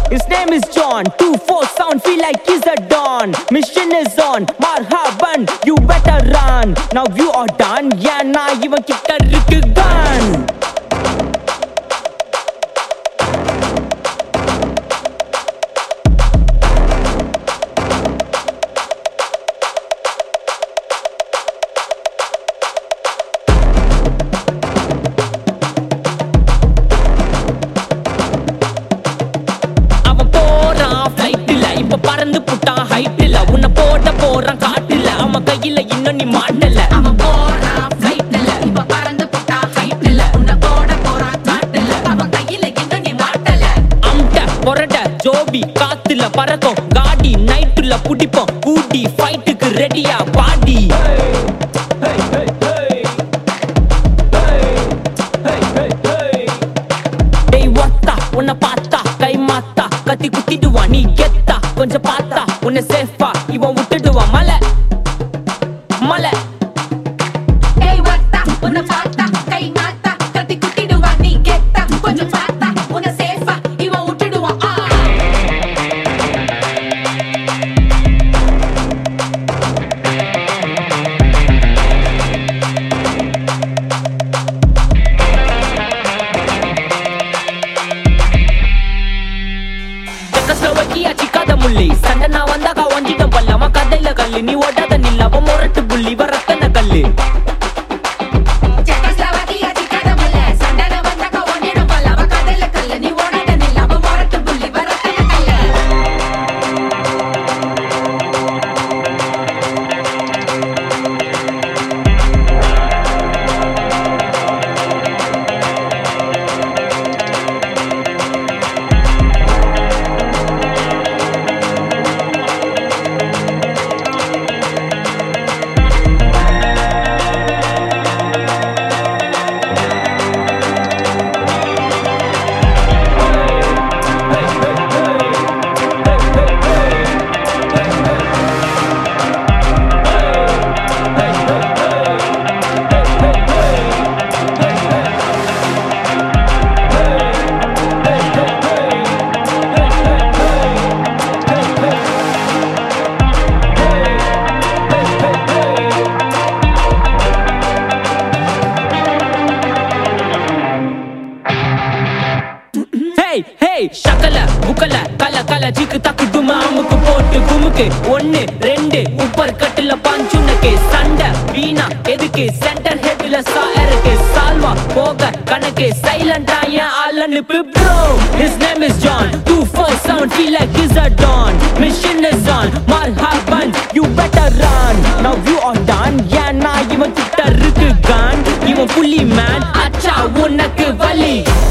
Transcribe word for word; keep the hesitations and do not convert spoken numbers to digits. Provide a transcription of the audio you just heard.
His name is John. Two four sound feel like he's a don. Mission is on. Marhaban, you better run. Now you are done. Yeah, na ivan kitta irukku gun. பறந்து புட்டா ஹைட்ல உன்னை போட போறான் காட்டுல அவன் கையில இன்னும் நீ மாட்டல அவன் போறான் ஃளைட்ல இப்ப பறந்து புட்டா ஹைட்ல உன்னை போட போறான் காட்டுல அவன் கையில இன்னும் நீ மாட்டல அம்ட பொரட ஜோபி காத்துல பறக்கும் காடி நைட்டுல புடிப்போம் கூடி ஃபைட்டுக்கு ரெடியா பாடி டேய் வத்தா உன்னை பார்த்தா கை மாத்தா கத்தி குத்திடுவா நீ கெத்தா கொஞ்சம் பார்த்தா உன்னை சேஃபா இவன் விட்டுடுவா மலை மலை ஏய் வத்தா உன்னை பார்த்தா கை மாத்தா கத்தி குத்திடுவா நீ கெத்தா கொஞ்சம் பார்த்தா உன்னை சேஃபா இவன் விட்டுடுவான் ஆ செக்கஸ்லோவாக்கியா சிக்காத முள்ளி சண்டை நான் வந்தாக்கா ஒஞ்சிட்டம் பல்ல அவன் கதையில கல்லு நீ ஓட்டாத நில்ல அவன் முரட்டு புள்ளி இவன் ரத்தன கல்லு செக்கஸ்லோவாக்கியா சிக்காத முள்ளி சண்டை நான் வந்தாக்கா ஒஞ்சிட்டம் பல்ல அவன் கதையில கல்லு நீ ஓடாத நில்ல அவன் முரட்டு புள்ளி இவன் ரத்தன கல்லு Hey, hey, ஷக்கல புக்கல கல கல ஜிக்கு தக்கு டுமா அமுக்கு போட்டு குமுக்கு ஒன்னு ரெண்டு உப்பர் கட்டுல பஞ்சுனக்கு சண்டை வீணா எதுக்கு சென்டர் ஹெட்ல சாயருக்கு சால்வா போக கணக்கு சைலண்டா ஏன் ஆள் அனுப்பு bro. His name is John. two four sound feel like he's a don. Mission is on. Marhaban, you better run. Now you are done. Yeah, na ivan kitta irukku gun. இவன் புலி man. அச்சா உனக்கு வலி